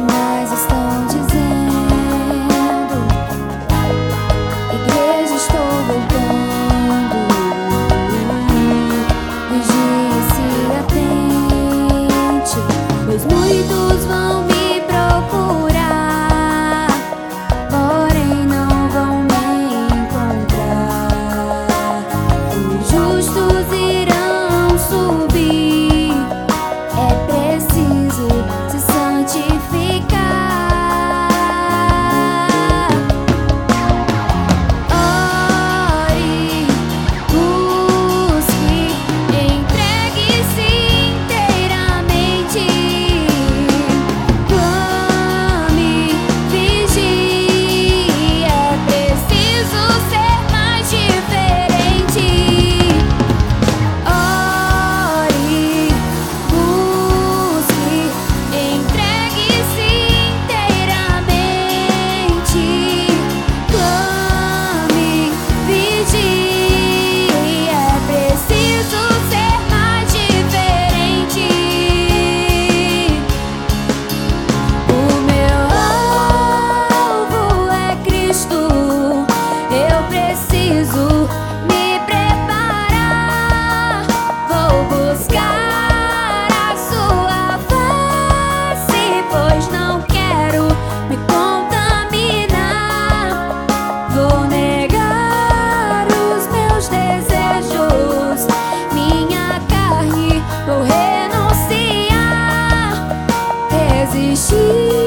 Jornais estão dizendo: igreja, estou voltando. Vigie e se atente, pois muitos vão me procurar, porém não vão me encontrar. Os justos irão subir, é preciso se santificar. Ore, busque, entregue-se inteiramente. Clame, vigie, é preciso ser mais diferente. Ore, busque, entregue-se inteiramente. Clame, vigie, é preciso ser mais diferente. O meu alvo é Cristo, eu preciso me preparar. Vou buscar a sua face, pois não quero me contaminar. Vou negar os meus desejos, minha carne vou renunciar, resistir